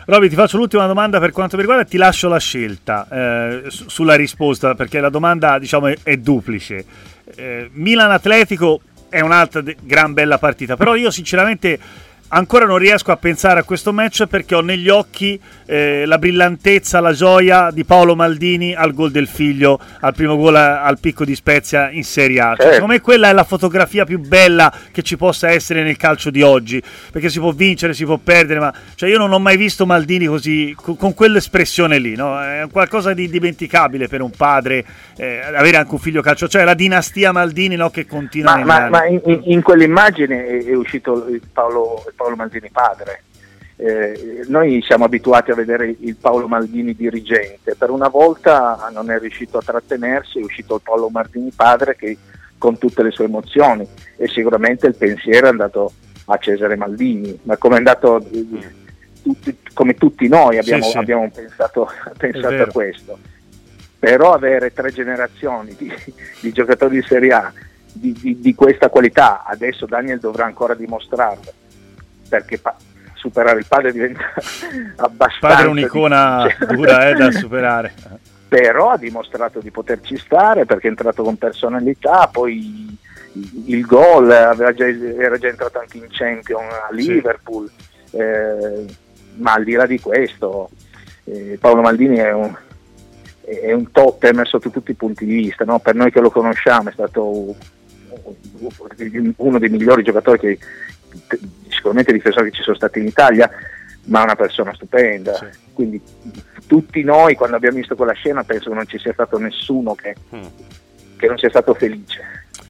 Roby, ti faccio l'ultima domanda per quanto mi riguarda, ti lascio la scelta sulla risposta, perché la domanda, diciamo, è duplice. Milan-Atletico è un'altra gran bella partita, però io sinceramente ancora non riesco a pensare a questo match, perché ho negli occhi la brillantezza, la gioia di Paolo Maldini al gol del figlio, al primo gol al Picco di Spezia in Serie A. Cioè, secondo me quella è la fotografia più bella che ci possa essere nel calcio di oggi, perché si può vincere, si può perdere, ma cioè, io non ho mai visto Maldini così, con quell'espressione lì, no? È qualcosa di indimenticabile per un padre avere anche un figlio calcio, cioè la dinastia Maldini, no, che continua. Ma in quell'immagine è uscito il Paolo Maldini padre. Noi siamo abituati a vedere il Paolo Maldini dirigente, per una volta non è riuscito a trattenersi, è uscito il Paolo Maldini padre, che con tutte le sue emozioni, e sicuramente il pensiero è andato a Cesare Maldini, ma come è andato come tutti noi abbiamo pensato a questo. Però avere 3 generazioni di giocatori di Serie A di questa qualità, adesso Daniel dovrà ancora dimostrarlo, perché superare il padre diventa abbastanza. Il padre è un'icona dura da superare. Però ha dimostrato di poterci stare, perché è entrato con personalità, poi il gol, era già entrato anche in Champions a Liverpool, ma al di là di questo Paolo Maldini è un totem sotto tutti i punti di vista, no? Per noi che lo conosciamo è stato uno dei migliori giocatori sicuramente difensori che ci sono stati in Italia, ma una persona stupenda. Sì. Quindi tutti noi, quando abbiamo visto quella scena, penso che non ci sia stato nessuno che non sia stato felice.